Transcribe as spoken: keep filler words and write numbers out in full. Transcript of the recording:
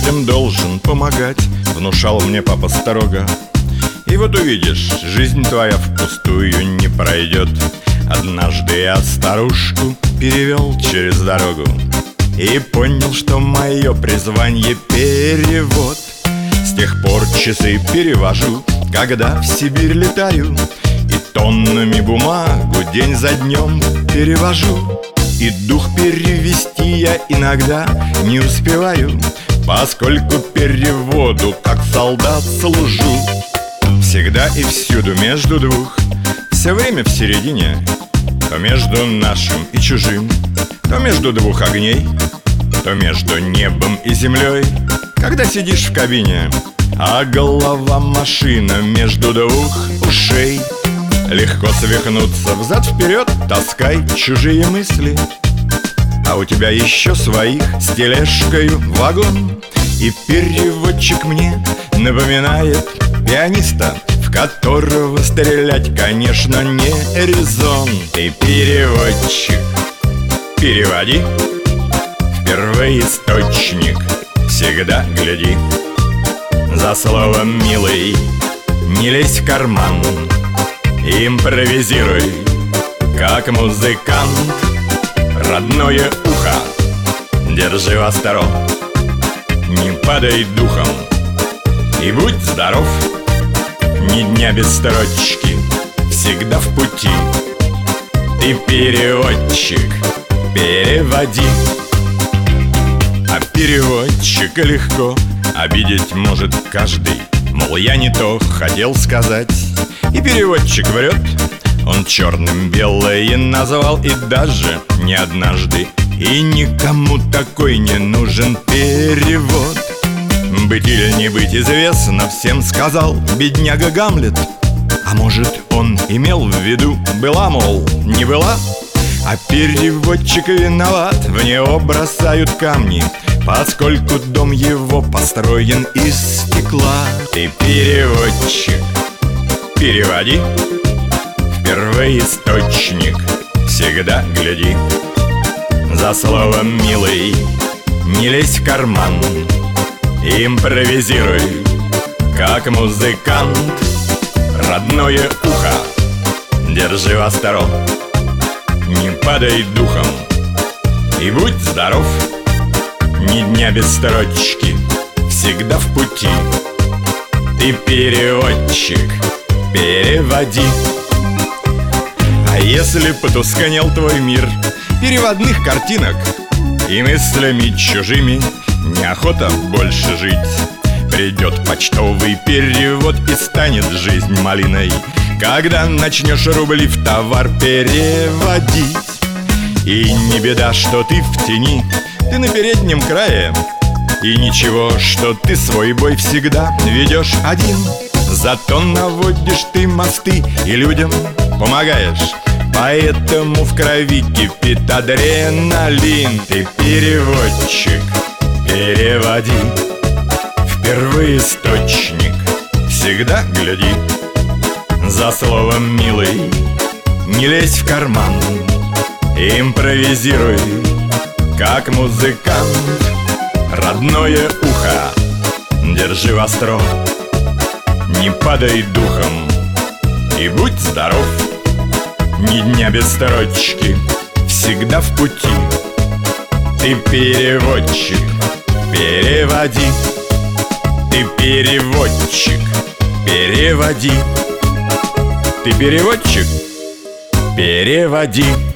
людям должен помогать, внушал мне папа строго. И вот увидишь, жизнь твоя впустую не пройдет. Однажды я старушку перевел через дорогу и понял, что мое призвание перевод. С тех пор часы перевожу, когда в Сибирь летаю, и тоннами бумагу день за днем перевожу. И дух перевести я иногда не успеваю, поскольку переводу как солдат служу. Всегда и всюду между двух, все время в середине, то между нашим и чужим, то между двух огней, то между небом и землей. Когда сидишь в кабине, а голова машина между двух ушей, легко свихнуться взад-вперед, таскай чужие мысли. А у тебя еще своих с тележкою вагон. И переводчик мне напоминает пианиста, в которого стрелять, конечно, не резон. Ты переводчик, переводи в первоисточник, всегда гляди. За словом «милый» не лезь в карман, импровизируй, как музыкант. Родное ухо держи востро, не падай духом и будь здоров. Ни дня без строчки, всегда в пути. Ты переводчик, переводи. А переводчика легко обидеть может каждый, мол, я не то хотел сказать. И переводчик врет, он черным белое назвал, и даже не однажды. И никому такой не нужен перевод. Быть или не быть известно, всем сказал бедняга Гамлет. А может, он имел в виду была, мол, не была? А переводчик виноват, в него бросают камни, поскольку дом его построен из стекла. Ты переводчик, переводи в первоисточник, всегда гляди. За словом «милый» не лезь в карман, импровизируй, как музыкант. Родное ухо держи востро, не падай духом и будь здоров. Ни дня без строчки, всегда в пути. Ты переводчик, переводи. А если потускнел твой мир переводных картинок и мыслями чужими неохота больше жить, придет почтовый перевод и станет жизнь малиной, когда начнешь рубли в товар переводить. И не беда, что ты в тени, ты на переднем крае, и ничего, что ты свой бой всегда ведешь один. Зато наводишь ты мосты и людям помогаешь, поэтому в крови кипит адреналин. Ты переводчик, переводи в первоисточник, всегда гляди. За словом «милый» не лезь в карман, импровизируй, как музыкант. Родное ухо держи востро, не падай духом и будь здоров. Ни дня без строчки, всегда в пути. Ты переводчик, переводи. Ты переводчик, переводи. Ты переводчик, переводи.